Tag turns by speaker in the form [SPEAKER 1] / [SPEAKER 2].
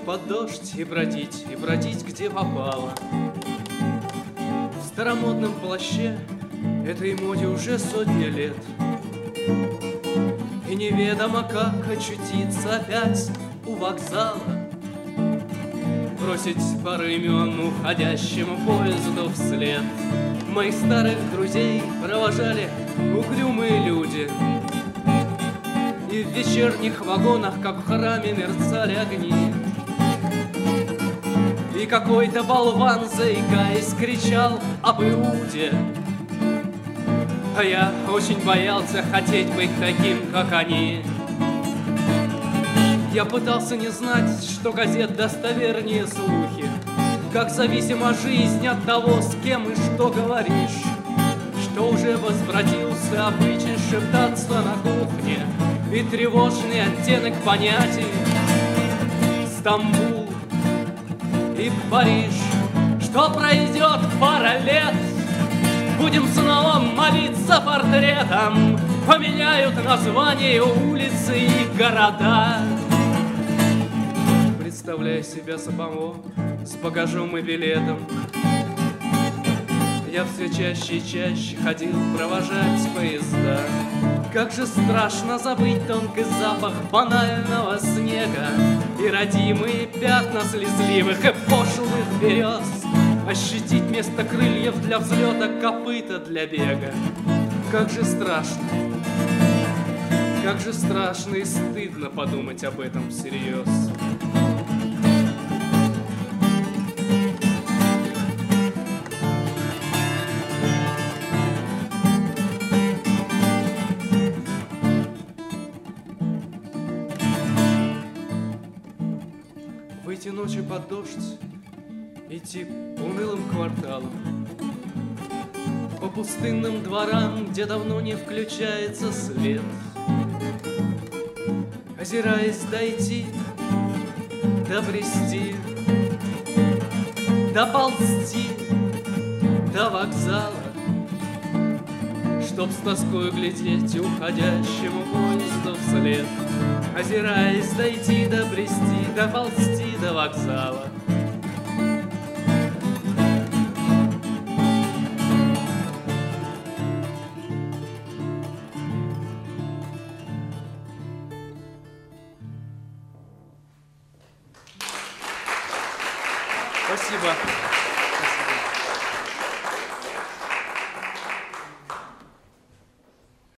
[SPEAKER 1] под дождь и бродить где попало. В старомодном плаще этой моде уже сотни лет, и неведомо как очутиться опять у вокзала, бросить пару имен уходящему поезду вслед. Моих старых друзей провожали угрюмые люди, и в вечерних вагонах, как в храме, мерцали огни. И какой-то болван, заикаясь, кричал об Иуде, а я очень боялся хотеть быть таким, как они. Я пытался не знать, что газет достовернее слухи, как зависима жизнь от того, с кем и что говоришь, что уже возвратился обычай шептаться на кухне и тревожный оттенок понятий. Стамбул и Париж, что пройдет пара лет, будем снова молиться портретам, поменяют названия улицы и города. Представляя себя самого с багажом и билетом, я все чаще и чаще ходил провожать поезда. Как же страшно забыть тонкий запах банального снега и родимые пятна слезливых и пошлых берез, ощутить вместо крыльев для взлета копыта для бега. Как же страшно и стыдно подумать об этом всерьез. Выйти ночью под дождь, идти по унылым кварталам, по пустынным дворам, где давно не включается свет, озираясь, дойти, добрести, доползти до вокзала, чтоб с тоскою глядеть уходящему поезду вслед, озираясь, дойти, добрести, доползти до вокзала.